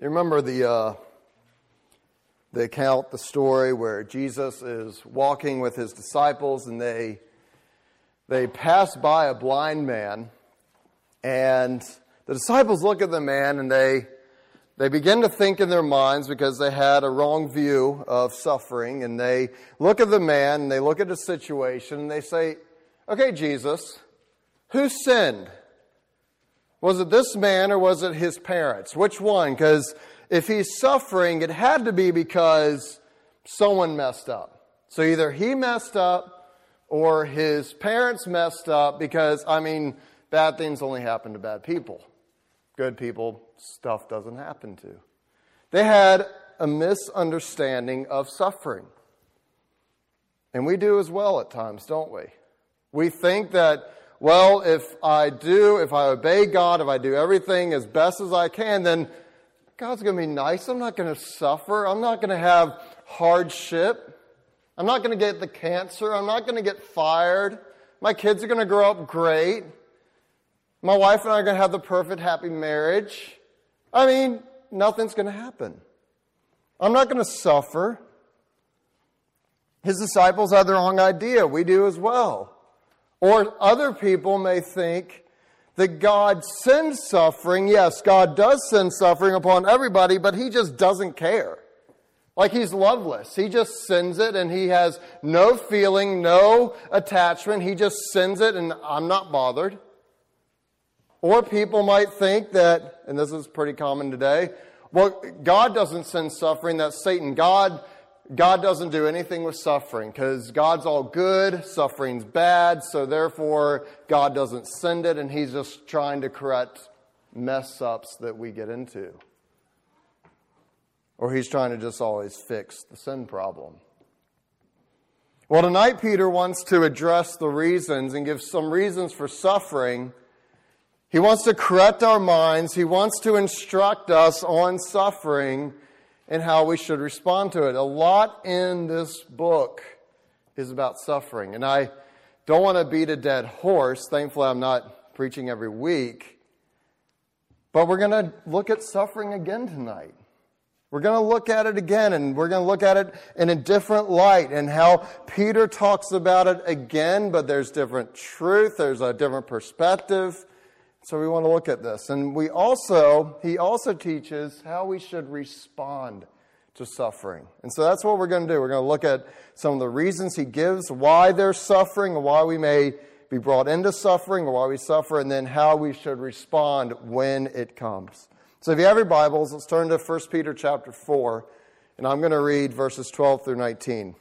You remember the account, the story where Jesus is walking with his disciples and they pass by a blind man, and the disciples look at the man and they begin to think in their minds because they had a wrong view of suffering, and they look at the man and they look at the situation and they say, "Okay, Jesus, who sinned? Was it this man or was it his parents? Which one? Because if he's suffering, it had to be because someone messed up. So either he messed up or his parents messed up, because, bad things only happen to bad people. Good people, stuff doesn't happen to." They had a misunderstanding of suffering. And we do as well at times, don't we? We think that, well, if I obey God, if I do everything as best as I can, then God's going to be nice. I'm not going to suffer. I'm not going to have hardship. I'm not going to get the cancer. I'm not going to get fired. My kids are going to grow up great. My wife and I are going to have the perfect, happy marriage. Nothing's going to happen. I'm not going to suffer. His disciples had the wrong idea. We do as well. Or other people may think that God sends suffering. Yes, God does send suffering upon everybody, but he just doesn't care. Like he's loveless. He just sends it and he has no feeling, no attachment. He just sends it and I'm not bothered. Or people might think that, and this is pretty common today, well, God doesn't send suffering, that's Satan. God doesn't do anything with suffering because God's all good, suffering's bad, so therefore God doesn't send it, and he's just trying to correct mess-ups that we get into. Or he's trying to just always fix the sin problem. Well, tonight Peter wants to address the reasons and give some reasons for suffering. He wants to correct our minds. He wants to instruct us on suffering and how we should respond to it. A lot in this book is about suffering. And I don't want to beat a dead horse. Thankfully, I'm not preaching every week. But we're going to look at suffering again tonight. We're going to look at it again, and we're going to look at it in a different light, and how Peter talks about it again, but there's different truth, there's a different perspective. So we want to look at this. And he also teaches how we should respond to suffering. And so that's what we're going to do. We're going to look at some of the reasons he gives, why there's suffering, and why we may be brought into suffering, or why we suffer, and then how we should respond when it comes. So if you have your Bibles, let's turn to 1 Peter chapter 4, and I'm going to read verses 12 through 19.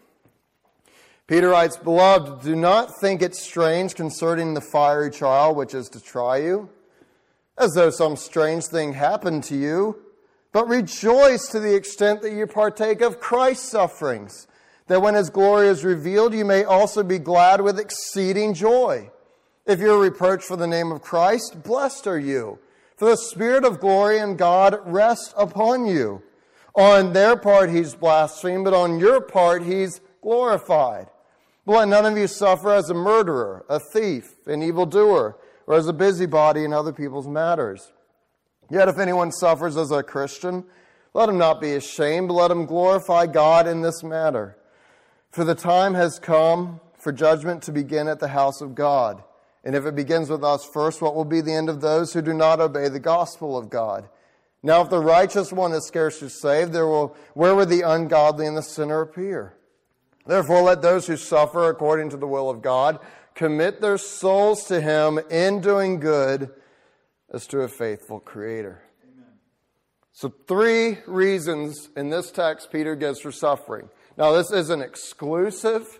Peter writes, "Beloved, do not think it strange concerning the fiery trial which is to try you, as though some strange thing happened to you, but rejoice to the extent that you partake of Christ's sufferings, that when his glory is revealed, you may also be glad with exceeding joy. If you are reproached for the name of Christ, blessed are you, for the Spirit of glory and God rests upon you. On their part he's blasphemed, but on your part he's glorified. But let none of you suffer as a murderer, a thief, an evildoer, or as a busybody in other people's matters. Yet if anyone suffers as a Christian, let him not be ashamed, but let him glorify God in this matter. For the time has come for judgment to begin at the house of God. And if it begins with us first, what will be the end of those who do not obey the gospel of God? Now if the righteous one is scarcely saved, where will the ungodly and the sinner appear? Therefore, let those who suffer according to the will of God commit their souls to him in doing good as to a faithful Creator." Amen. So 3 reasons in this text Peter gives for suffering. Now, this isn't exclusive,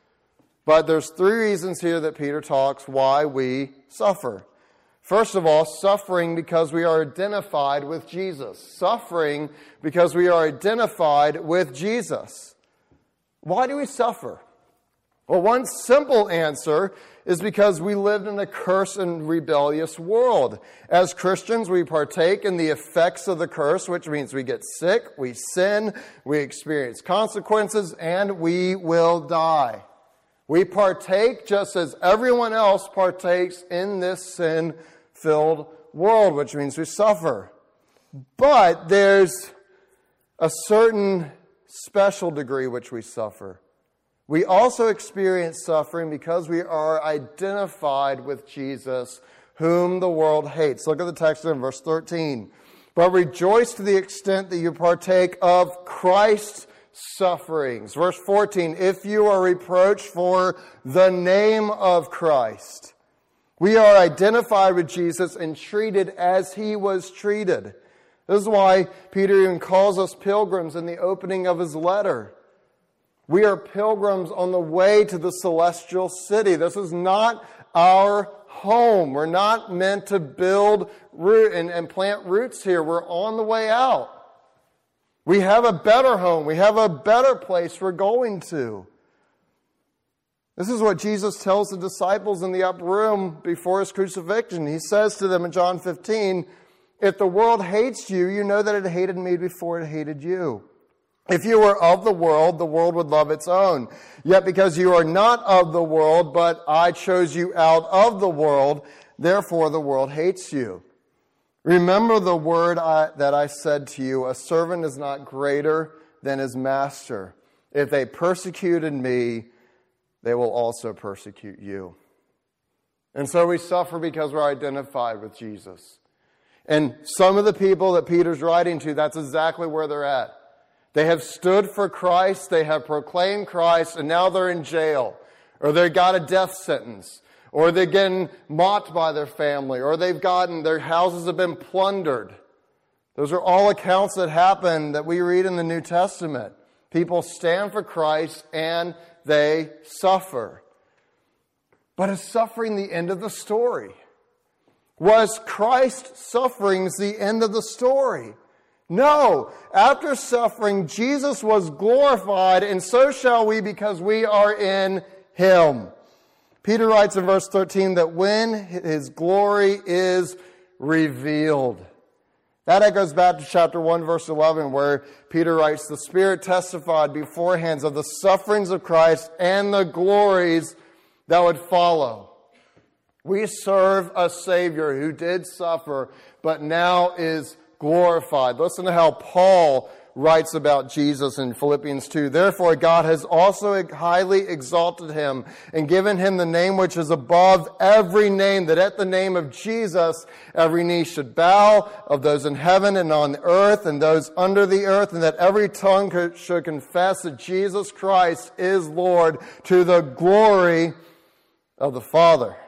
but there's 3 reasons here that Peter talks why we suffer. First of all, suffering because we are identified with Jesus. Suffering because we are identified with Jesus. Why do we suffer? Well, one simple answer is because we lived in a cursed and rebellious world. As Christians, we partake in the effects of the curse, which means we get sick, we sin, we experience consequences, and we will die. We partake just as everyone else partakes in this sin-filled world, which means we suffer. But there's a certain special degree which we suffer. We also experience suffering because we are identified with Jesus, whom the world hates. Look at the text in verse 13. But rejoice to the extent that you partake of Christ's sufferings. Verse 14, if you are reproached for the name of Christ. We are identified with Jesus and treated as he was treated. This is why Peter even calls us pilgrims in the opening of his letter. We are pilgrims on the way to the celestial city. This is not our home. We're not meant to build root and plant roots here. We're on the way out. We have a better home. We have a better place we're going to. This is what Jesus tells the disciples in the upper room before his crucifixion. He says to them in John 15, if the world hates you, you know that it hated me before it hated you. If you were of the world would love its own. Yet because you are not of the world, but I chose you out of the world, therefore the world hates you. Remember the word that I said to you, a servant is not greater than his master. If they persecuted me, they will also persecute you. And so we suffer because we're identified with Jesus. And some of the people that Peter's writing to, that's exactly where they're at. They have stood for Christ, they have proclaimed Christ, and now they're in jail. Or they got a death sentence. Or they're getting mocked by their family. Or their houses have been plundered. Those are all accounts that happen that we read in the New Testament. People stand for Christ and they suffer. But is suffering the end of the story? Was Christ's sufferings the end of the story? No. After suffering, Jesus was glorified, and so shall we because we are in him. Peter writes in verse 13 that when his glory is revealed. That echoes back to chapter 1, verse 11, where Peter writes, the Spirit testified beforehand of the sufferings of Christ and the glories that would follow. We serve a Savior who did suffer, but now is glorified. Listen to how Paul writes about Jesus in Philippians 2. Therefore, God has also highly exalted him and given him the name which is above every name, that at the name of Jesus every knee should bow, of those in heaven and on earth and those under the earth, and that every tongue should confess that Jesus Christ is Lord, to the glory of the Father.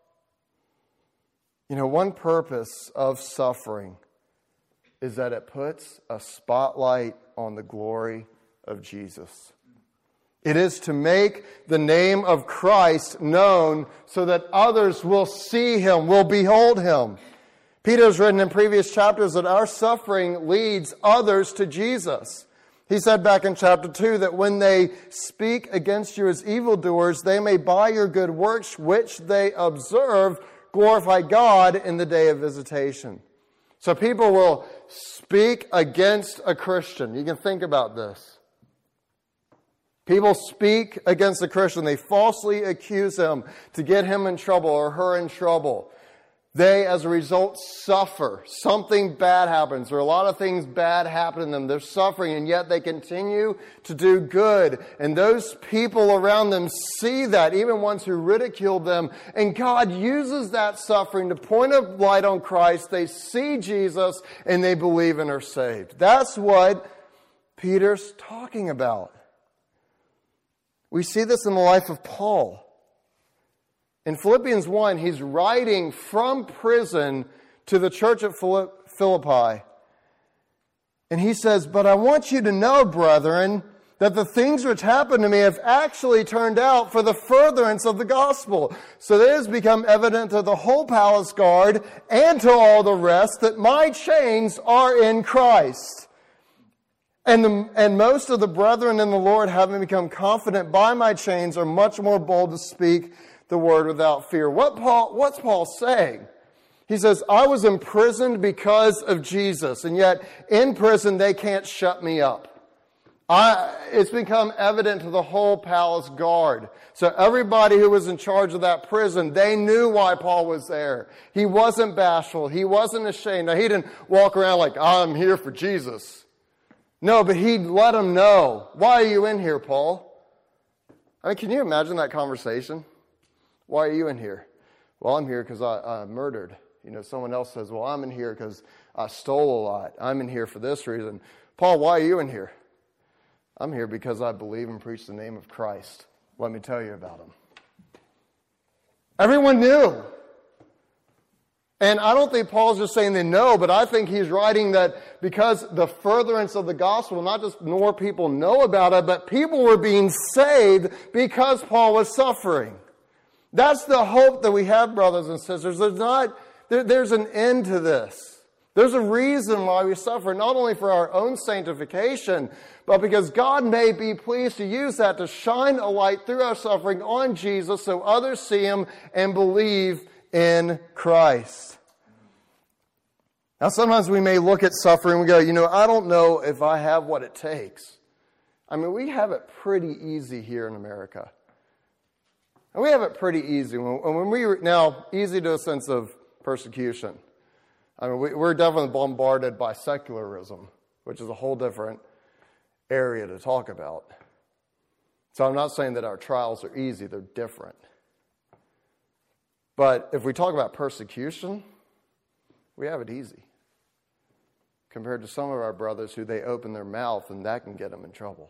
You know, one purpose of suffering is that it puts a spotlight on the glory of Jesus. It is to make the name of Christ known so that others will see him, will behold him. Peter has written in previous chapters that our suffering leads others to Jesus. He said back in chapter 2 that when they speak against you as evildoers, they may by your good works which they observe glorify God in the day of visitation. So people will speak against a Christian. You can think about this. People speak against a Christian. They falsely accuse him to get him in trouble or her in trouble. They, as a result, suffer. Something bad happens, or a lot of things bad happen to them. They're suffering, and yet they continue to do good. And those people around them see that, even ones who ridiculed them. And God uses that suffering to point a light on Christ. They see Jesus, and they believe and are saved. That's what Peter's talking about. We see this in the life of Paul. In Philippians 1, he's writing from prison to the church at Philippi. And he says, but I want you to know, brethren, that the things which happened to me have actually turned out for the furtherance of the gospel. So that it has become evident to the whole palace guard and to all the rest that my chains are in Christ. And most of the brethren in the Lord, having become confident by my chains, are much more bold to speak the word without fear. What's Paul saying? He says, I was imprisoned because of Jesus, and yet in prison they can't shut me up. It's become evident to the whole palace guard. So everybody who was in charge of that prison, they knew why Paul was there. He wasn't bashful. He wasn't ashamed. Now, he didn't walk around like, I'm here for Jesus. No, but he let them know, why are you in here, Paul? I mean, can you imagine that conversation? Why are you in here? Well, I'm here because I murdered. Someone else says, well, I'm in here because I stole a lot. I'm in here for this reason. Paul, why are you in here? I'm here because I believe and preach the name of Christ. Let me tell you about him. Everyone knew. And I don't think Paul's just saying they know, but I think he's writing that because the furtherance of the gospel, not just more people know about it, but people were being saved because Paul was suffering. That's the hope that we have, brothers and sisters. There's an end to this. There's a reason why we suffer, not only for our own sanctification, but because God may be pleased to use that to shine a light through our suffering on Jesus so others see him and believe in Christ. Now, sometimes we may look at suffering and we go, I don't know if I have what it takes. I mean, we have it pretty easy here in America. And we have it pretty easy. Now, easy to a sense of persecution. I mean, we're definitely bombarded by secularism, which is a whole different area to talk about. So I'm not saying that our trials are easy, they're different. But if we talk about persecution, we have it easy compared to some of our brothers who they open their mouth and that can get them in trouble.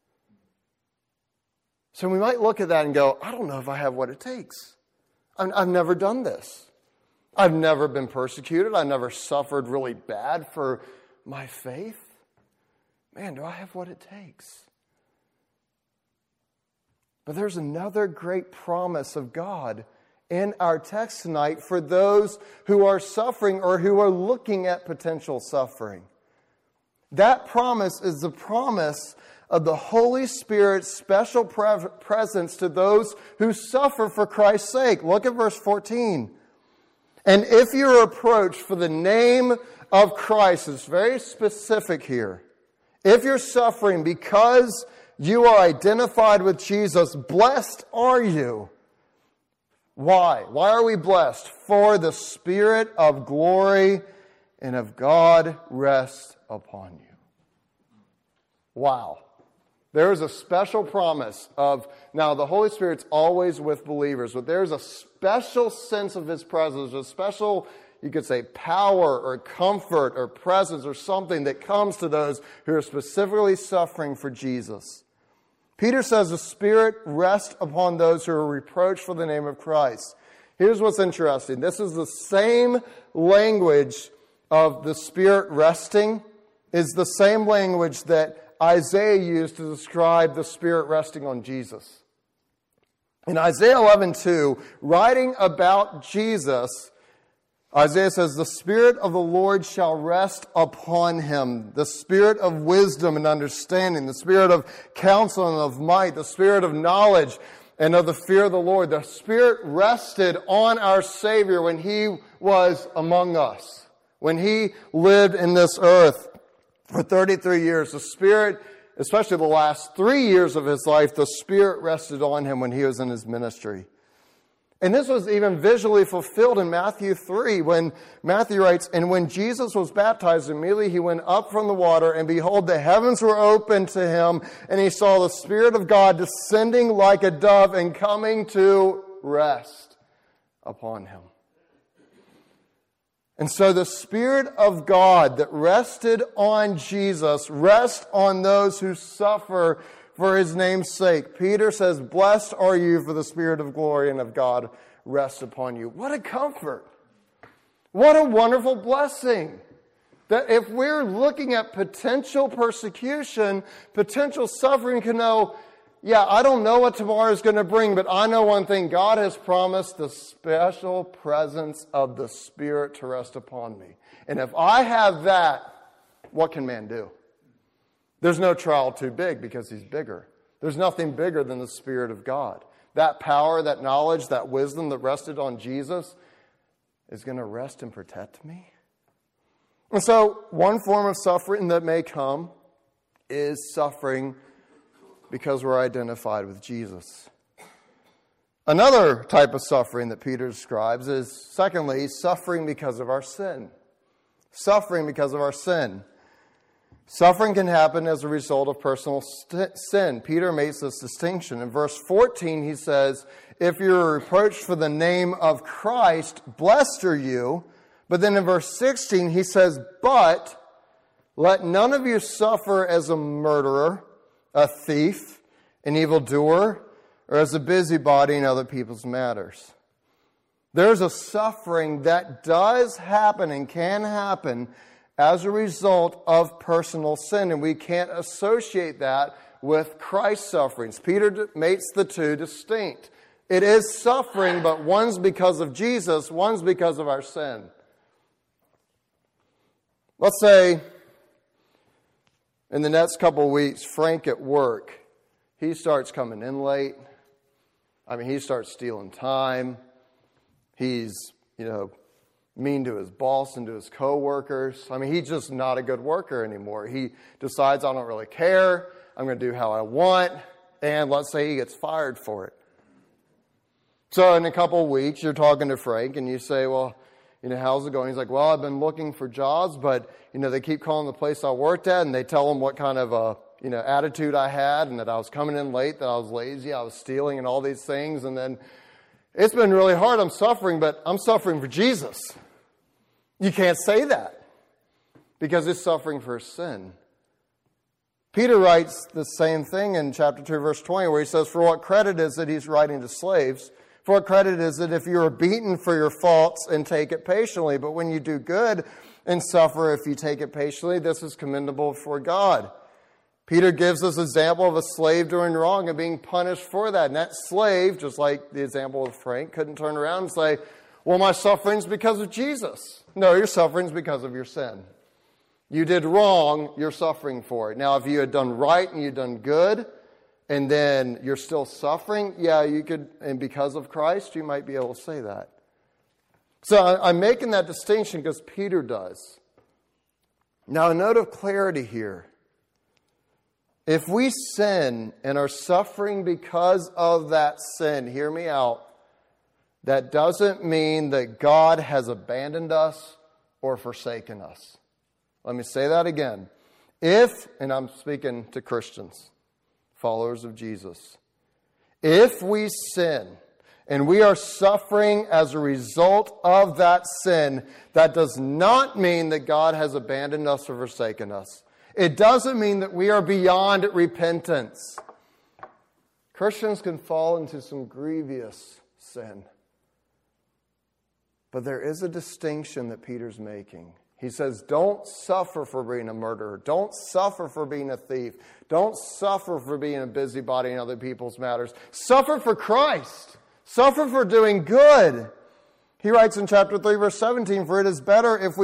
So we might look at that and go, I don't know if I have what it takes. I've never done this. I've never been persecuted. I've never suffered really bad for my faith. Man, do I have what it takes? But there's another great promise of God in our text tonight for those who are suffering or who are looking at potential suffering. That promise is the promise of the Holy Spirit's special presence to those who suffer for Christ's sake. Look at verse 14. And if you're approached for the name of Christ, it's very specific here. If you're suffering because you are identified with Jesus, blessed are you. Why? Why are we blessed? For the Spirit of glory and of God rests upon you. Wow. There is a special promise of, now the Holy Spirit's always with believers, but there's a special sense of His presence, a special, you could say, power or comfort or presence or something that comes to those who are specifically suffering for Jesus. Peter says the Spirit rests upon those who are reproached for the name of Christ. Here's what's interesting. This is the same language of the Spirit resting, is the same language that Isaiah used to describe the Spirit resting on Jesus. In Isaiah 11:2, writing about Jesus, Isaiah says, the Spirit of the Lord shall rest upon him. The Spirit of wisdom and understanding, the Spirit of counsel and of might, the Spirit of knowledge and of the fear of the Lord. The Spirit rested on our Savior when He was among us, when He lived in this earth. For 33 years, the Spirit, especially the last 3 years of His life, the Spirit rested on Him when He was in His ministry. And this was even visually fulfilled in Matthew 3, when Matthew writes, and when Jesus was baptized, immediately He went up from the water, and behold, the heavens were opened to Him, and He saw the Spirit of God descending like a dove and coming to rest upon Him. And so the Spirit of God that rested on Jesus rests on those who suffer for His name's sake. Peter says, blessed are you, for the Spirit of glory and of God rests upon you. What a comfort. What a wonderful blessing. That if we're looking at potential persecution, potential suffering, can know, yeah, I don't know what tomorrow is going to bring, but I know one thing. God has promised the special presence of the Spirit to rest upon me. And if I have that, what can man do? There's no trial too big because He's bigger. There's nothing bigger than the Spirit of God. That power, that knowledge, that wisdom that rested on Jesus is going to rest and protect me. And so one form of suffering that may come is suffering because we're identified with Jesus. Another type of suffering that Peter describes is, secondly, suffering because of our sin. Suffering because of our sin. Suffering can happen as a result of personal sin. Peter makes this distinction. In verse 14, he says, if you're reproached for the name of Christ, blessed are you. But then in verse 16, he says, but let none of you suffer as a murderer, a thief, an evildoer, or as a busybody in other people's matters. There's a suffering that does happen and can happen as a result of personal sin, and we can't associate that with Christ's sufferings. Peter makes the two distinct. It is suffering, but one's because of Jesus, one's because of our sin. Let's say in the next couple of weeks, Frank at work, he starts coming in late. He starts stealing time. He's, mean to his boss and to his coworkers. He's just not a good worker anymore. He decides, I don't really care. I'm going to do how I want. And let's say he gets fired for it. So in a couple of weeks, you're talking to Frank and you say, well, how's it going? He's like, well, I've been looking for jobs, but, they keep calling the place I worked at and they tell them what kind of attitude I had and that I was coming in late, that I was lazy, I was stealing and all these things. And then it's been really hard. I'm suffering, but I'm suffering for Jesus. You can't say that because it's suffering for sin. Peter writes the same thing in chapter 2, verse 20, where he says, for what credit is it, he's writing to slaves, for what credit is it if you are beaten for your faults and take it patiently? But when you do good and suffer, if you take it patiently, this is commendable before God. Peter gives us an example of a slave doing wrong and being punished for that. And that slave, just like the example of Frank, couldn't turn around and say, well, my suffering's because of Jesus. No, your suffering's because of your sin. You did wrong, you're suffering for it. Now, if you had done right and you'd done good, and then you're still suffering, yeah, you could, and because of Christ, you might be able to say that. So I'm making that distinction because Peter does. Now, a note of clarity here. If we sin and are suffering because of that sin, hear me out, that doesn't mean that God has abandoned us or forsaken us. Let me say that again. If, and I'm speaking to Christians, followers of Jesus, if we sin and we are suffering as a result of that sin, that does not mean that God has abandoned us or forsaken us. It doesn't mean that we are beyond repentance. Christians can fall into some grievous sin. But there is a distinction that Peter's making. He says, don't suffer for being a murderer. Don't suffer for being a thief. Don't suffer for being a busybody in other people's matters. Suffer for Christ. Suffer for doing good. He writes in chapter 3, verse 17, for it is better if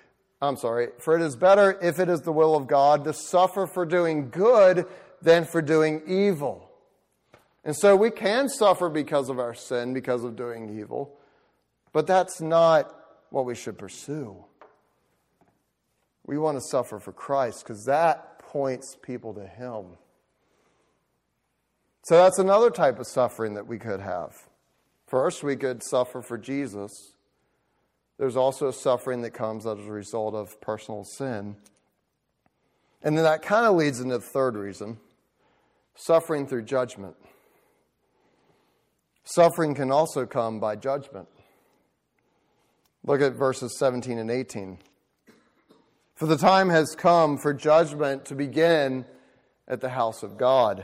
it is the will of God to suffer for doing good than for doing evil. And so we can suffer because of our sin, because of doing evil. But that's not what we should pursue. We want to suffer for Christ because that points people to Him. So that's another type of suffering that we could have. First, we could suffer for Jesus. There's also suffering that comes as a result of personal sin. And then that kind of leads into the third reason, suffering through judgment. Suffering can also come by judgment. Look at verses 17 and 18. For the time has come for judgment to begin at the house of God.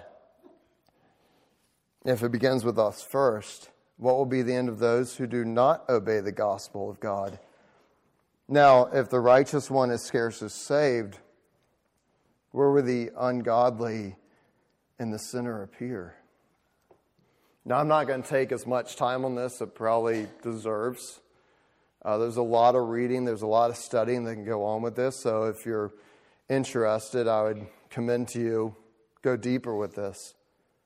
If it begins with us first, what will be the end of those who do not obey the gospel of God? Now, if the righteous one is scarcely saved, where will the ungodly and the sinner appear? Now, I'm not going to take as much time on this as it probably deserves. There's a lot of reading, there's a lot of studying that can go on with this. So if you're interested, I would commend to you, go deeper with this.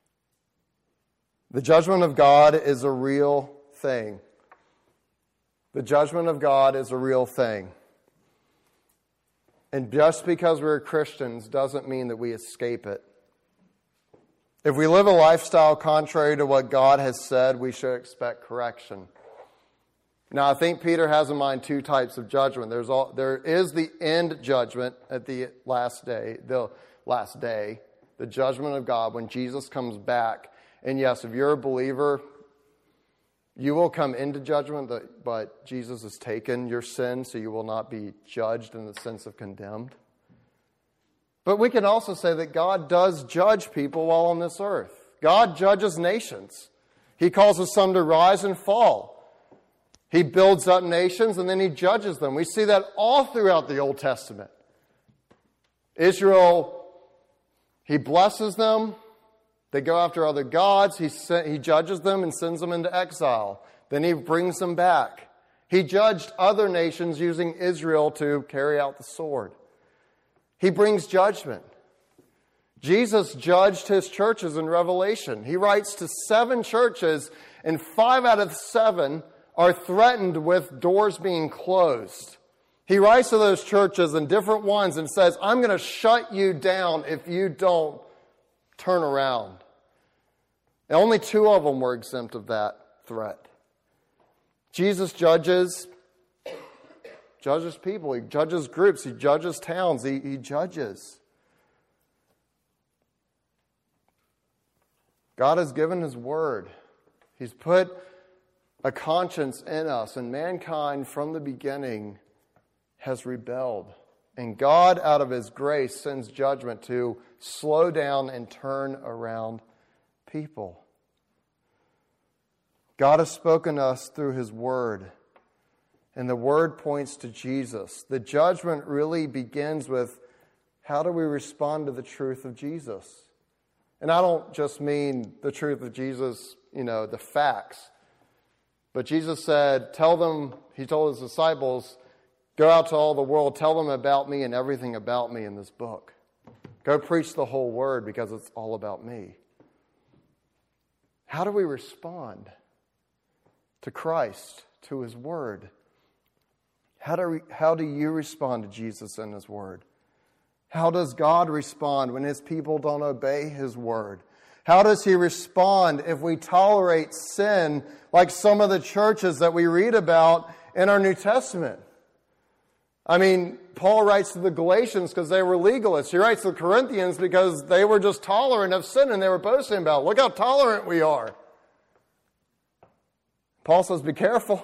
The judgment of God is a real thing. The judgment of God is a real thing. And just because we're Christians doesn't mean that we escape it. If we live a lifestyle contrary to what God has said, we should expect correction. Now, I think Peter has in mind two types of judgment. There is the end judgment at the last day, the judgment of God when Jesus comes back. And yes, if you're a believer, you will come into judgment, but Jesus has taken your sin, so you will not be judged in the sense of condemned. But we can also say that God does judge people while on this earth. God judges nations. He causes some to rise and fall. He builds up nations and then he judges them. We see that all throughout the Old Testament. Israel, he blesses them. They go after other gods. He judges them and sends them into exile. Then he brings them back. He judged other nations using Israel to carry out the sword. He brings judgment. Jesus judged his churches in Revelation. He writes to 7 churches, and 5 out of 7 are threatened with doors being closed. He writes to those churches and different ones and says, I'm going to shut you down if you don't turn around. And only 2 of them were exempt of that threat. Jesus judges people. He judges groups. He judges towns. He judges. God has given his word. He's put a conscience in us, and mankind from the beginning has rebelled. And God, out of his grace, sends judgment to slow down and turn around people. God has spoken to us through his word, and the word points to Jesus. The judgment really begins with, how do we respond to the truth of Jesus? And I don't just mean the truth of Jesus, the facts. But Jesus said, he told his disciples, go out to all the world, tell them about me and everything about me in this book. Go preach the whole word because it's all about me. How do we respond to Christ, to his word? How do you respond to Jesus and his word? How does God respond when his people don't obey his word? How does he respond if we tolerate sin like some of the churches that we read about in our New Testament? I mean, Paul writes to the Galatians because they were legalists. He writes to the Corinthians because they were just tolerant of sin and they were boasting about, look how tolerant we are. Paul says, be careful.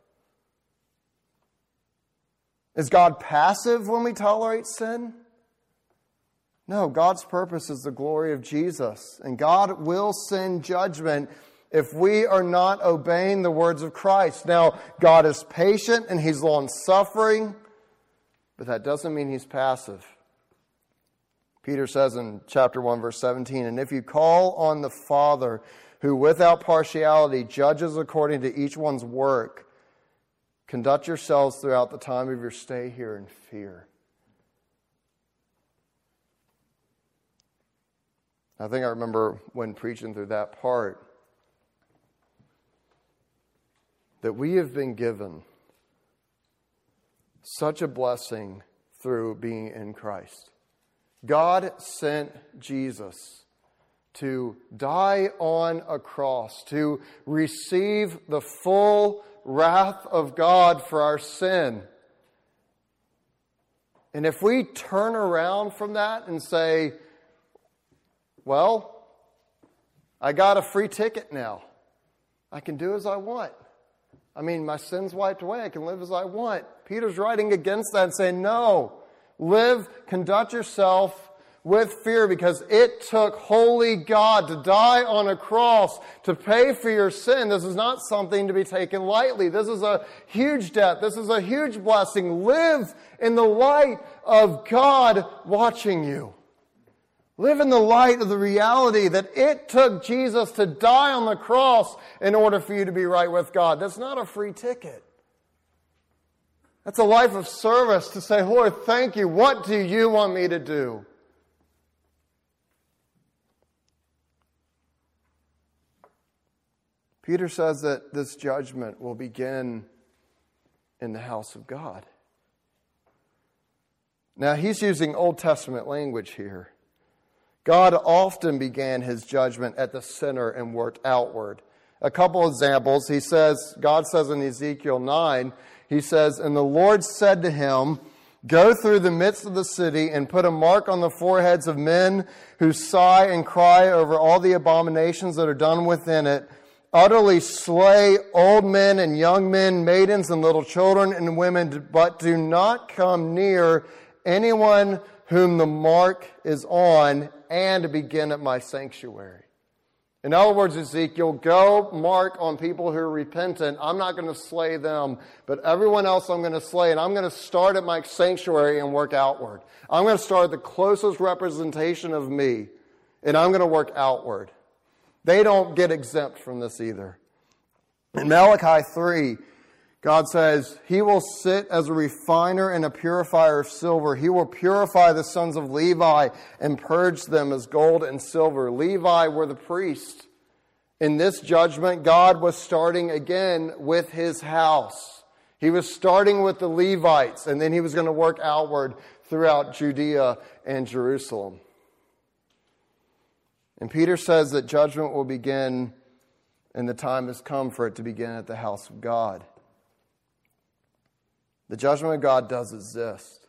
Is God passive when we tolerate sin? No, God's purpose is the glory of Jesus. And God will send judgment if we are not obeying the words of Christ. Now, God is patient and he's long-suffering, but that doesn't mean he's passive. Peter says in chapter 1, verse 17, and if you call on the Father, who without partiality judges according to each one's work, conduct yourselves throughout the time of your stay here in fear. I think I remember when preaching through that part that we have been given such a blessing through being in Christ. God sent Jesus to die on a cross, to receive the full wrath of God for our sin. And if we turn around from that and say, well, I got a free ticket now. I can do as I want. I mean, my sin's wiped away. I can live as I want. Peter's writing against that and saying, no, conduct yourself with fear because it took holy God to die on a cross to pay for your sin. This is not something to be taken lightly. This is a huge debt. This is a huge blessing. Live in the light of God watching you. Live in the light of the reality that it took Jesus to die on the cross in order for you to be right with God. That's not a free ticket. That's a life of service to say, Lord, thank you. What do you want me to do? Peter says that this judgment will begin in the house of God. Now, he's using Old Testament language here. God often began his judgment at the center and worked outward. A couple examples. God says in Ezekiel 9, he says, "And the Lord said to him, go through the midst of the city and put a mark on the foreheads of men who sigh and cry over all the abominations that are done within it. Utterly slay old men and young men, maidens and little children and women, but do not come near anyone whom the mark is on, and begin at my sanctuary." In other words, Ezekiel, go mark on people who are repentant. I'm not going to slay them, but everyone else I'm going to slay, and I'm going to start at my sanctuary and work outward. I'm going to start at the closest representation of me, and I'm going to work outward. They don't get exempt from this either. In Malachi 3, God says, "He will sit as a refiner and a purifier of silver. He will purify the sons of Levi and purge them as gold and silver." Levi were the priests. In this judgment, God was starting again with his house. He was starting with the Levites, and then he was going to work outward throughout Judea and Jerusalem. And Peter says that judgment will begin, and the time has come for it to begin at the house of God. The judgment of God does exist.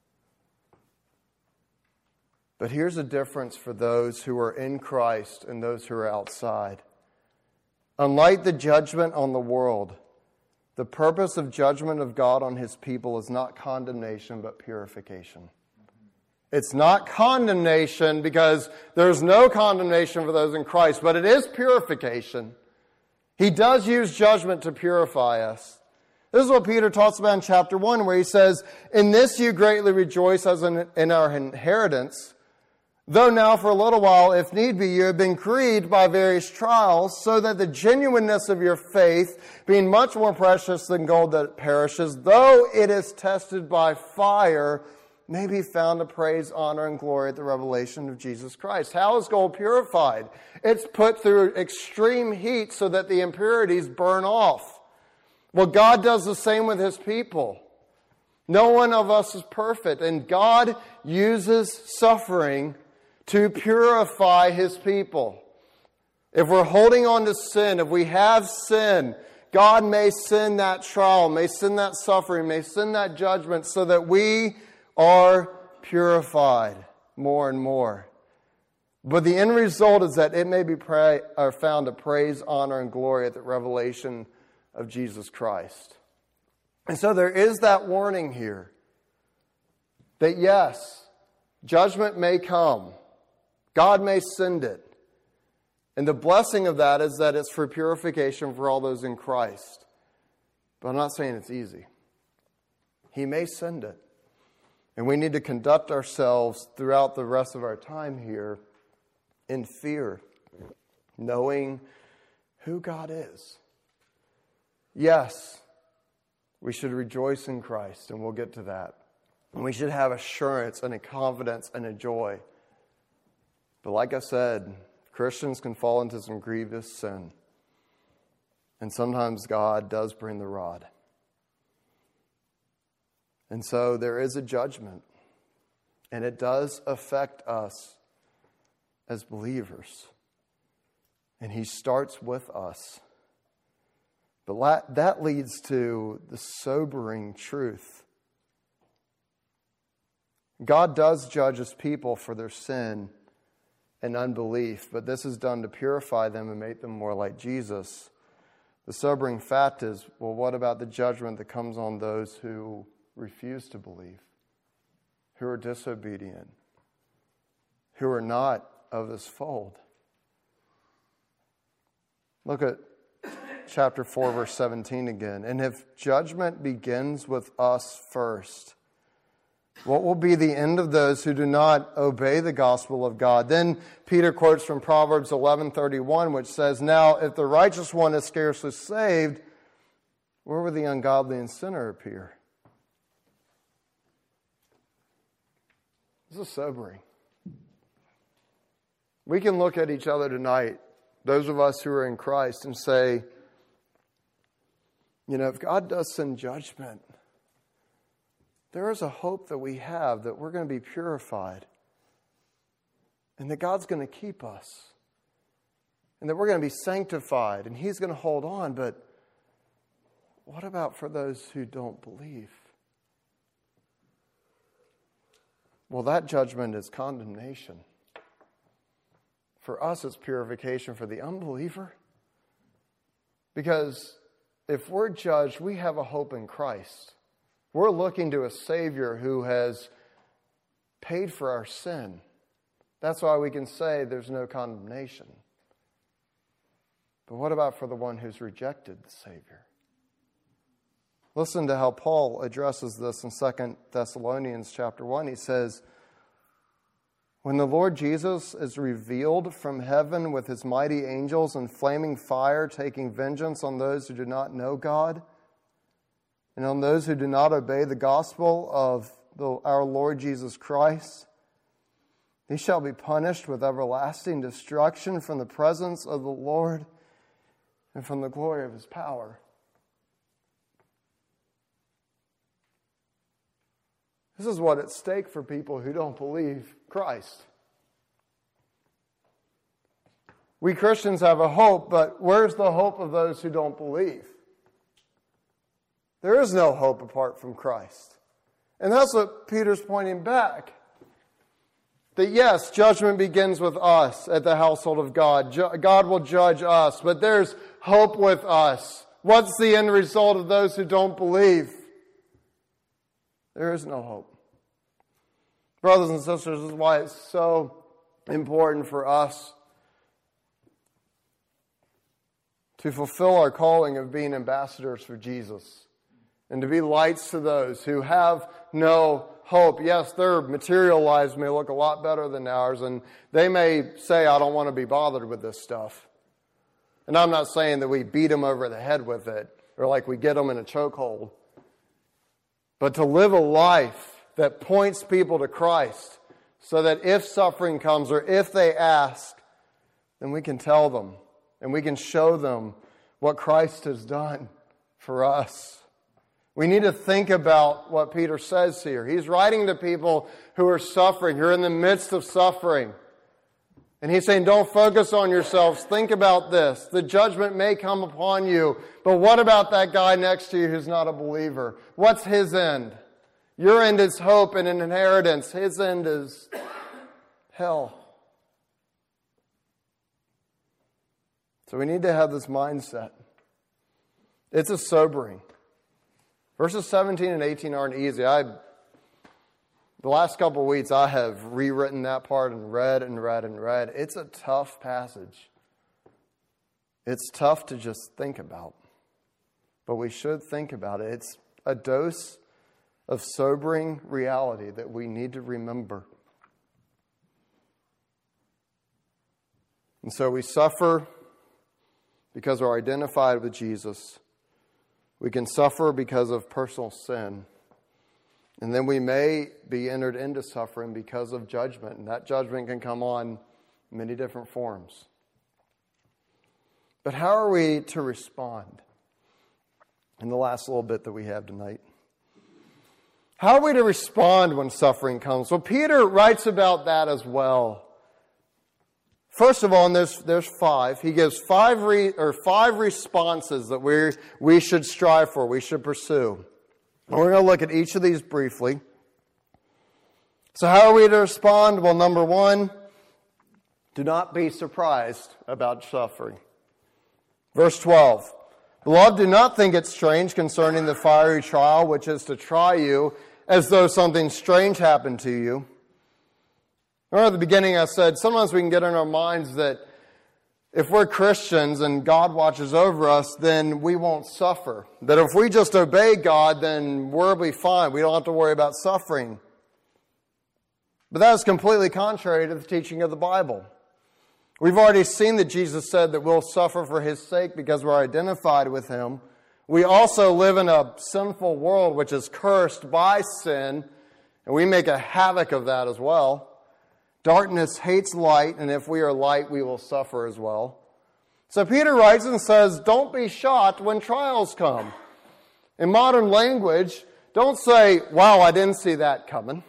But here's a difference for those who are in Christ and those who are outside. Unlike the judgment on the world, the purpose of judgment of God on his people is not condemnation, but purification. It's not condemnation because there's no condemnation for those in Christ, but it is purification. He does use judgment to purify us. This is what Peter talks about in chapter 1, where he says, "In this you greatly rejoice as in our inheritance, though now for a little while, if need be, you have been grieved by various trials, so that the genuineness of your faith, being much more precious than gold that perishes, though it is tested by fire, may be found to praise, honor, and glory at the revelation of Jesus Christ." How is gold purified? It's put through extreme heat so that the impurities burn off. Well, God does the same with his people. No one of us is perfect, and God uses suffering to purify his people. If we're holding on to sin, if we have sin, God may send that trial, may send that suffering, may send that judgment so that we are purified more and more. But the end result is that it may be found to praise, honor, and glory at the revelation of Jesus Christ. And so there is that warning here that yes, judgment may come. God may send it. And the blessing of that is that it's for purification for all those in Christ. But I'm not saying it's easy. He may send it. And we need to conduct ourselves throughout the rest of our time here in fear, knowing who God is. Yes, we should rejoice in Christ, and we'll get to that. And we should have assurance and a confidence and a joy. But like I said, Christians can fall into some grievous sin. And sometimes God does bring the rod. And so there is a judgment. And it does affect us as believers. And he starts with us. But that leads to the sobering truth. God does judge his people for their sin and unbelief, but this is done to purify them and make them more like Jesus. The sobering fact is, well, what about the judgment that comes on those who refuse to believe, who are disobedient, who are not of this fold? Look at chapter 4, verse 17 again. "And if judgment begins with us first, what will be the end of those who do not obey the gospel of God?" Then Peter quotes from Proverbs 11:31, which says, "Now, if the righteous one is scarcely saved, where will the ungodly and sinner appear?" This is sobering. We can look at each other tonight, those of us who are in Christ, and say, if God does send judgment, there is a hope that we have that we're going to be purified and that God's going to keep us and that we're going to be sanctified and He's going to hold on. But what about for those who don't believe? Well, that judgment is condemnation. For us, it's purification. For the unbeliever, because if we're judged, we have a hope in Christ. We're looking to a Savior who has paid for our sin. That's why we can say there's no condemnation. But what about for the one who's rejected the Savior? Listen to how Paul addresses this in 2 Thessalonians chapter 1. He says, when the Lord Jesus is revealed from heaven with His mighty angels in flaming fire, taking vengeance on those who do not know God and on those who do not obey the gospel of our Lord Jesus Christ, He shall be punished with everlasting destruction from the presence of the Lord and from the glory of His power. This is what's at stake for people who don't believe Christ. We Christians have a hope, but where's the hope of those who don't believe? There is no hope apart from Christ. And that's what Peter's pointing back. That yes, judgment begins with us at the household of God. God will judge us, but there's hope with us. What's the end result of those who don't believe? There is no hope. Brothers and sisters, this is why it's so important for us to fulfill our calling of being ambassadors for Jesus and to be lights to those who have no hope. Yes, their material lives may look a lot better than ours, and they may say, I don't want to be bothered with this stuff. And I'm not saying that we beat them over the head with it or like we get them in a chokehold. But to live a life that points people to Christ so that if suffering comes or if they ask, then we can tell them and we can show them what Christ has done for us. We need to think about what Peter says here. He's writing to people who are suffering, who are in the midst of suffering. And he's saying, don't focus on yourselves. Think about this. The judgment may come upon you. But what about that guy next to you who's not a believer? What's his end? Your end is hope and an inheritance. His end is hell. So we need to have this mindset. It's a sobering. Verses 17 and 18 aren't easy. The last couple of weeks I have rewritten that part and read and read and read. It's a tough passage. It's tough to just think about. But we should think about it. It's a dose of sobering reality that we need to remember. And so we suffer because we're identified with Jesus. We can suffer because of personal sin. And then we may be entered into suffering because of judgment. And that judgment can come on many different forms. But how are we to respond in the last little bit that we have tonight? How are we to respond when suffering comes? Well, Peter writes about that as well. First of all, and there's five. He gives five responses that we should strive for, we should pursue. And we're going to look at each of these briefly. So how are we to respond? Well, number one, do not be surprised about suffering. Verse 12. Beloved, do not think it strange concerning the fiery trial which is to try you, as though something strange happened to you. Remember at the beginning I said, sometimes we can get in our minds that if we're Christians and God watches over us, then we won't suffer. That if we just obey God, then we'll be fine. We don't have to worry about suffering. But that is completely contrary to the teaching of the Bible. We've already seen that Jesus said that we'll suffer for His sake because we're identified with Him. We also live in a sinful world which is cursed by sin, and we make a havoc of that as well. Darkness hates light, and if we are light, we will suffer as well. So Peter writes and says, don't be shocked when trials come. In modern language, don't say, wow, I didn't see that coming.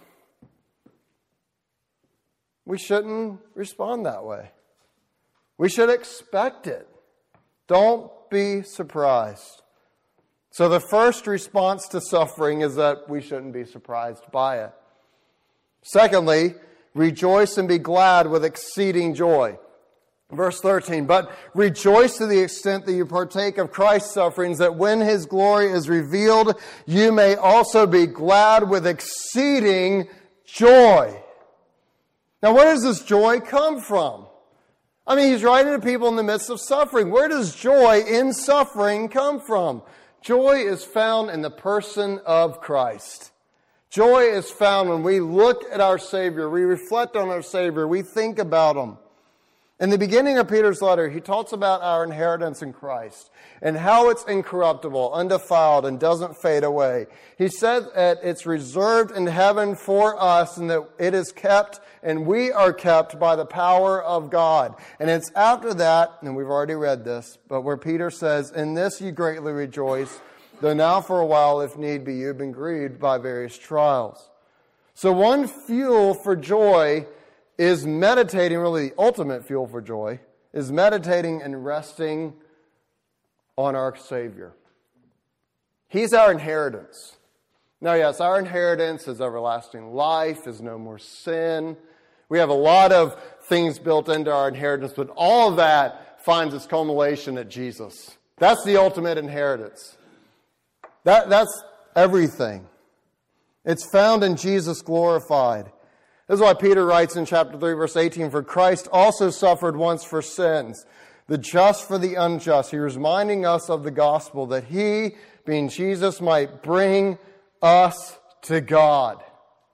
We shouldn't respond that way. We should expect it. Don't be surprised. So the first response to suffering is that we shouldn't be surprised by it. Secondly, rejoice and be glad with exceeding joy. Verse 13, but rejoice to the extent that you partake of Christ's sufferings, that when His glory is revealed, you may also be glad with exceeding joy. Now, where does this joy come from? I mean, he's writing to people in the midst of suffering. Where does joy in suffering come from? Joy is found in the person of Christ. Joy is found when we look at our Savior, we reflect on our Savior, we think about Him. In the beginning of Peter's letter, he talks about our inheritance in Christ and how it's incorruptible, undefiled, and doesn't fade away. He said that it's reserved in heaven for us and that it is kept and we are kept by the power of God. And it's after that, and we've already read this, but where Peter says, in this you greatly rejoice, though now for a while, if need be, you've been grieved by various trials. So one fuel for joy is meditating, really the ultimate fuel for joy, is meditating and resting on our Savior. He's our inheritance. Now, yes, our inheritance is everlasting life, is no more sin. We have a lot of things built into our inheritance, but all of that finds its culmination at Jesus. That's the ultimate inheritance. That's everything. It's found in Jesus glorified. This is why Peter writes in chapter 3, verse 18, for Christ also suffered once for sins, the just for the unjust. He's reminding us of the gospel that He, being Jesus, might bring us to God.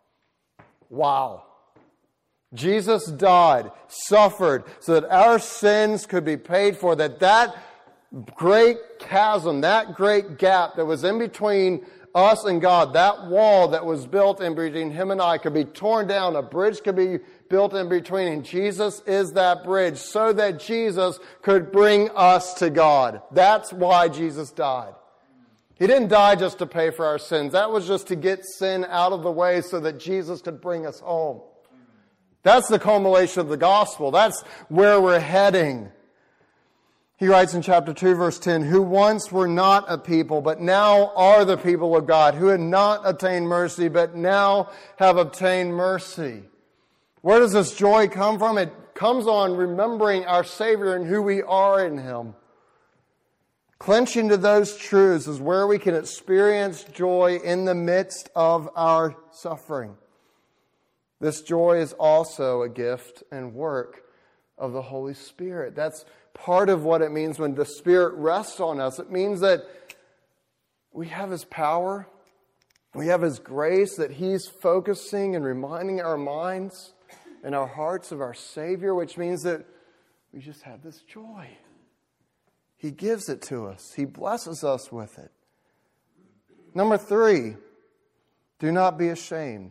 Wow. Jesus died, suffered, so that our sins could be paid for, that great chasm, that great gap that was in between us and God, that wall that was built in between Him and I could be torn down. A bridge could be built in between, and Jesus is that bridge so that Jesus could bring us to God. That's why Jesus died. He didn't die just to pay for our sins. That was just to get sin out of the way so that Jesus could bring us home. That's the culmination of the gospel. That's where we're heading. He writes in chapter 2, verse 10, who once were not a people, but now are the people of God, who had not obtained mercy, but now have obtained mercy. Where does this joy come from? It comes on remembering our Savior and who we are in Him. Clenching to those truths is where we can experience joy in the midst of our suffering. This joy is also a gift and work of the Holy Spirit. That's part of what it means when the Spirit rests on us. It means that we have His power, we have His grace, that He's focusing and reminding our minds and our hearts of our Savior, which means that we just have this joy. He gives it to us. He blesses us with it. Number 3, do not be ashamed.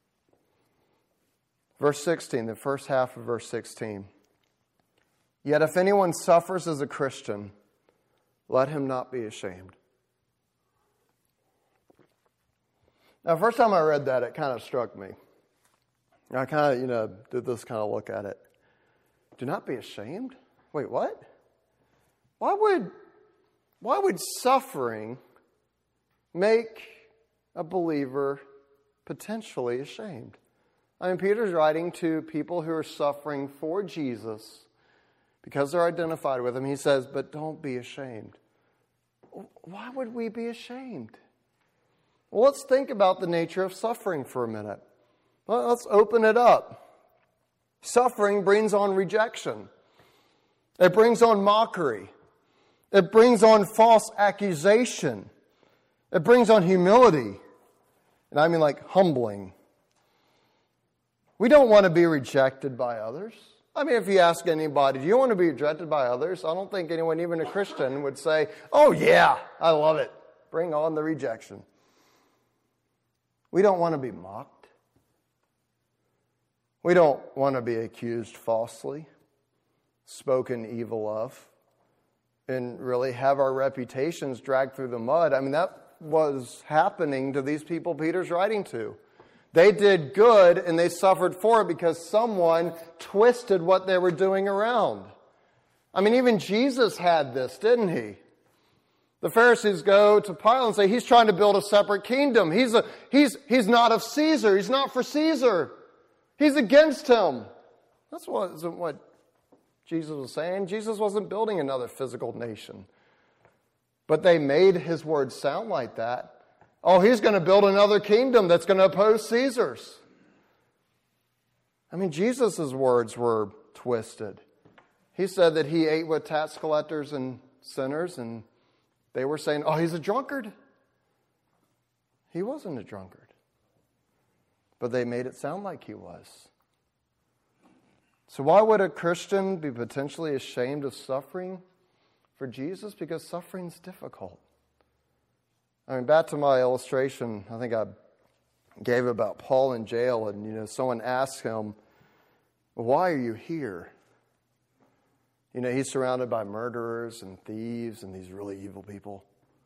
Verse 16, the first half of verse 16. Yet if anyone suffers as a Christian, let him not be ashamed. Now, the first time I read that, it kind of struck me. I kind of, did this kind of look at it. Do not be ashamed? Wait, what? Why would suffering make a believer potentially ashamed? I mean, Peter's writing to people who are suffering for Jesus because they're identified with Him. He says, but don't be ashamed. Why would we be ashamed? Well, let's think about the nature of suffering for a minute. Well, let's open it up. Suffering brings on rejection. It brings on mockery. It brings on false accusation. It brings on humility. And I mean like humbling. We don't want to be rejected by others. I mean, if you ask anybody, do you want to be rejected by others? I don't think anyone, even a Christian, would say, oh yeah, I love it. Bring on the rejection. We don't want to be mocked. We don't want to be accused falsely, spoken evil of, and really have our reputations dragged through the mud. I mean, that was happening to these people Peter's writing to. They did good and they suffered for it because someone twisted what they were doing around. I mean, even Jesus had this, didn't he? The Pharisees go to Pilate and say, he's trying to build a separate kingdom. He's not of Caesar. He's not for Caesar. He's against him. That's what Jesus was saying. Jesus wasn't building another physical nation. But they made his words sound like that. Oh, he's going to build another kingdom that's going to oppose Caesar's. I mean, Jesus' words were twisted. He said that he ate with tax collectors and sinners, and they were saying, oh, he's a drunkard. He wasn't a drunkard. But they made it sound like he was. So why would a Christian be potentially ashamed of suffering for Jesus? Because suffering's difficult. I mean, back to my illustration, I think I gave about Paul in jail, and someone asked him, why are you here? He's surrounded by murderers and thieves and these really evil people.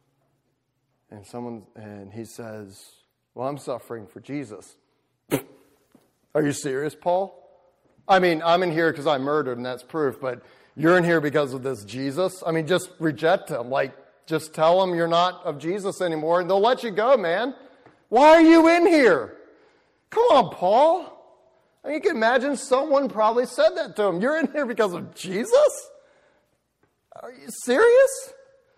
And he says, well, I'm suffering for Jesus. Are you serious, Paul? I mean, I'm in here because I murdered, and that's proof, but you're in here because of this Jesus? I mean, just reject him. Just tell them you're not of Jesus anymore, and they'll let you go, man. Why are you in here? Come on, Paul. I mean, you can imagine someone probably said that to him. You're in here because of Jesus? Are you serious?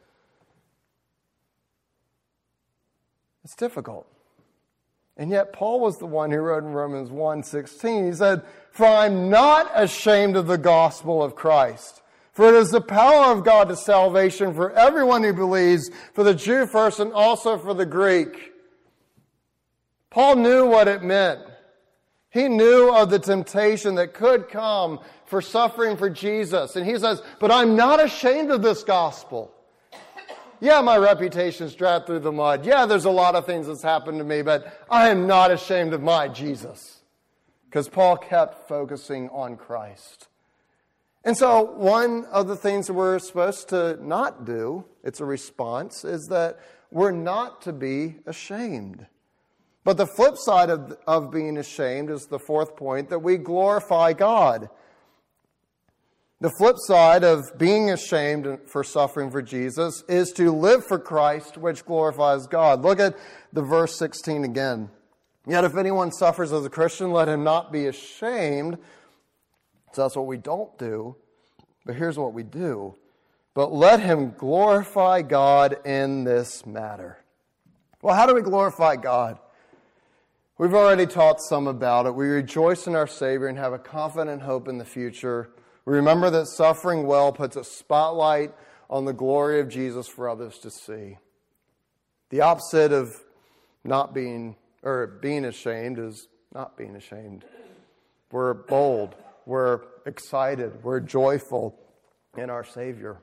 It's difficult. And yet Paul was the one who wrote in Romans 1:16, he said, for I'm not ashamed of the gospel of Christ. For it is the power of God to salvation for everyone who believes, for the Jew first and also for the Greek. Paul knew what it meant. He knew of the temptation that could come for suffering for Jesus. And he says, but I'm not ashamed of this gospel. Yeah, my reputation's dragged through the mud. Yeah, there's a lot of things that's happened to me, but I am not ashamed of my Jesus. Because Paul kept focusing on Christ. And so one of the things that we're supposed to not do, it's a response, is that we're not to be ashamed. But the flip side of being ashamed is the fourth point, that we glorify God. The flip side of being ashamed for suffering for Jesus is to live for Christ, which glorifies God. Look at the verse 16 again. Yet if anyone suffers as a Christian, let him not be ashamed. So that's what we don't do. But here's what we do. But let him glorify God in this matter. Well, how do we glorify God? We've already taught some about it. We rejoice in our Savior and have a confident hope in the future. We remember that suffering well puts a spotlight on the glory of Jesus for others to see. The opposite of being ashamed is not being ashamed. We're bold. We're excited. We're joyful in our Savior.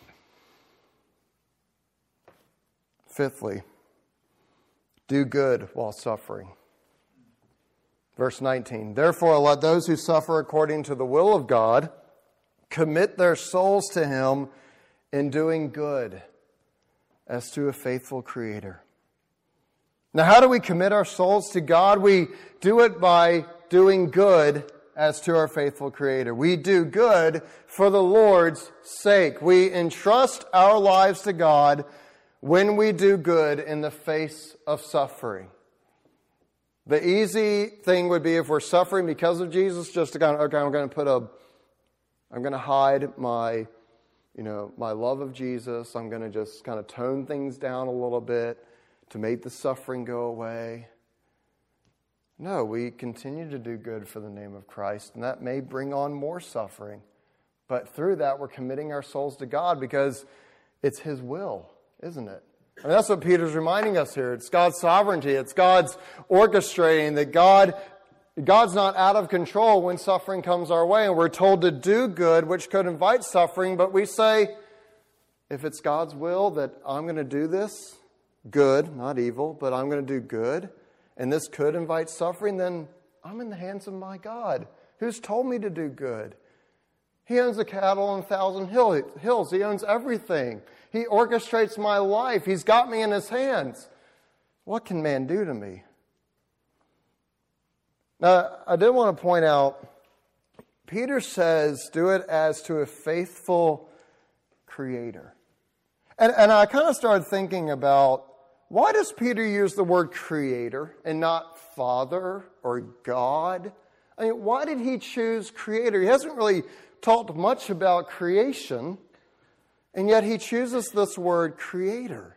Fifthly, do good while suffering. Verse 19, therefore let those who suffer according to the will of God commit their souls to Him in doing good as to a faithful Creator. Now, how do we commit our souls to God? We do it by doing good as to our faithful Creator. We do good for the Lord's sake. We entrust our lives to God when we do good in the face of suffering. The easy thing would be if we're suffering because of Jesus, just to kind of, okay, I'm going to hide my love of Jesus. I'm going to just kind of tone things down a little bit to make the suffering go away. No, we continue to do good for the name of Christ, and that may bring on more suffering. But through that, we're committing our souls to God because it's His will, isn't it? I mean, that's what Peter's reminding us here. It's God's sovereignty. It's God's orchestrating, that God's not out of control when suffering comes our way. And we're told to do good, which could invite suffering. But we say, if it's God's will that I'm going to do this, good, not evil, but I'm going to do good, and this could invite suffering, then I'm in the hands of my God, who's told me to do good. He owns the cattle on 1,000 hills. He owns everything. He orchestrates my life. He's got me in his hands. What can man do to me? Now, I did want to point out, Peter says, do it as to a faithful Creator. And I kind of started thinking about, why does Peter use the word Creator and not Father or God? I mean, why did he choose Creator? He hasn't really talked much about creation, and yet he chooses this word Creator.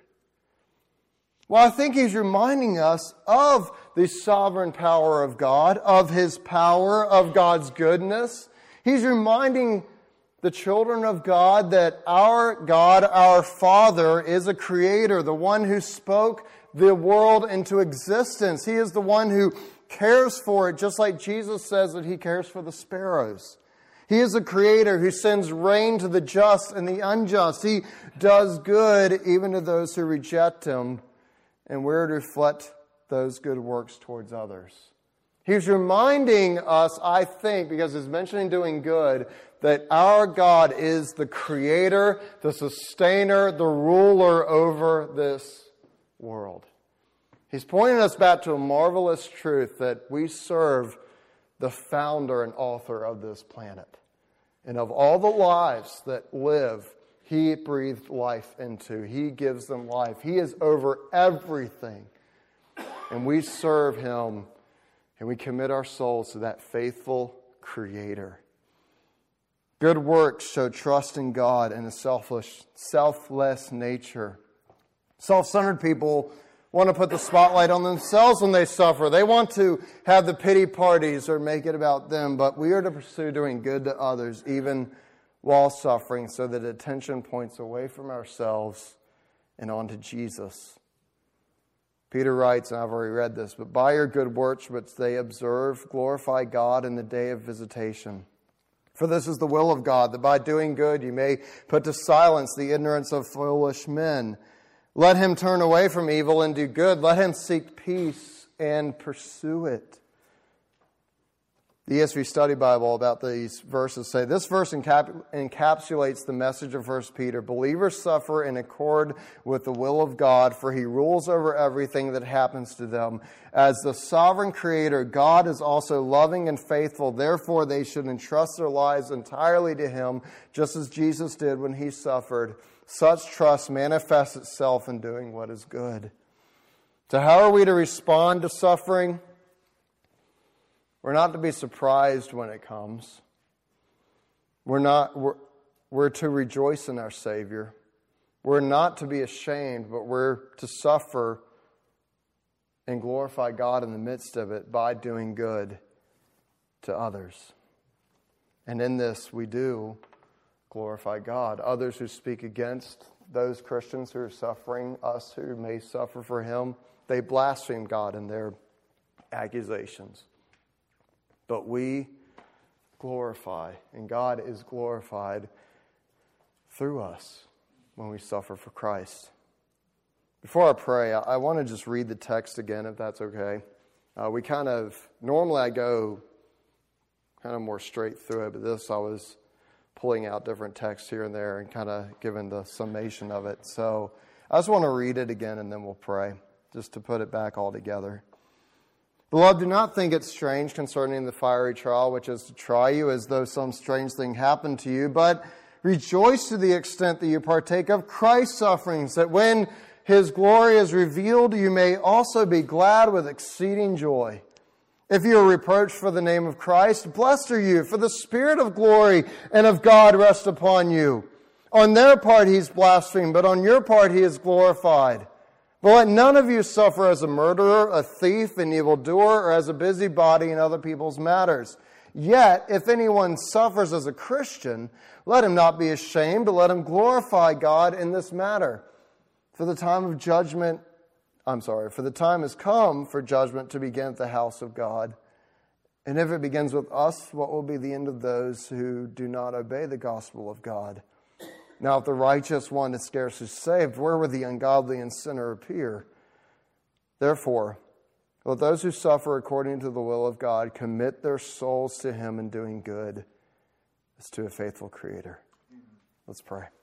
Well, I think he's reminding us of the sovereign power of God, of his power, of God's goodness. He's reminding the children of God that our God, our Father, is a creator, the one who spoke the world into existence. He is the one who cares for it, just like Jesus says that he cares for the sparrows. He is a creator who sends rain to the just and the unjust. He does good even to those who reject him, and we're to reflect those good works towards others. He's reminding us, I think, because he's mentioning doing good, that our God is the creator, the sustainer, the ruler over this world. He's pointing us back to a marvelous truth that we serve the founder and author of this planet. And of all the lives that live, he breathed life into. He gives them life. He is over everything. And we serve him, and we commit our souls to that faithful Creator. Good works show trust in God and a selfless nature. Self-centered people want to put the spotlight on themselves when they suffer. They want to have the pity parties or make it about them, but we are to pursue doing good to others, even while suffering, so that attention points away from ourselves and onto Jesus. Peter writes, and I've already read this, but by your good works which they observe, glorify God in the day of visitation. For this is the will of God, that by doing good you may put to silence the ignorance of foolish men. Let him turn away from evil and do good. Let him seek peace and pursue it. The ESV Study Bible about these verses say, this verse encapsulates the message of 1 Peter. Believers suffer in accord with the will of God, for he rules over everything that happens to them. As the sovereign creator, God is also loving and faithful. Therefore, they should entrust their lives entirely to him, just as Jesus did when he suffered. Such trust manifests itself in doing what is good. So how are we to respond to suffering? We're not to be surprised when it comes. We're to rejoice in our Savior. We're not to be ashamed, but we're to suffer and glorify God in the midst of it by doing good to others. And in this we do glorify God. Others who speak against those Christians who are suffering, us who may suffer for him, they blaspheme God in their accusations. But we glorify, and God is glorified through us when we suffer for Christ. Before I pray, I want to just read the text again, if that's okay. Normally I go kind of more straight through it, but this I was pulling out different texts here and there and kind of giving the summation of it. So I just want to read it again and then we'll pray, just to put it back all together. Beloved, do not think it strange concerning the fiery trial which is to try you as though some strange thing happened to you, but rejoice to the extent that you partake of Christ's sufferings, that when his glory is revealed, you may also be glad with exceeding joy. If you are reproached for the name of Christ, blessed are you, for the Spirit of glory and of God rests upon you. On their part he is blasphemed, but on your part he is glorified. But let none of you suffer as a murderer, a thief, an evildoer, or as a busybody in other people's matters. Yet, if anyone suffers as a Christian, let him not be ashamed, but let him glorify God in this matter. For the time has come for judgment to begin at the house of God. And if it begins with us, what will be the end of those who do not obey the gospel of God? Now, if the righteous one is scarcely saved, where would the ungodly and sinner appear? Therefore, let those who suffer according to the will of God commit their souls to him in doing good, as to a faithful Creator. Let's pray.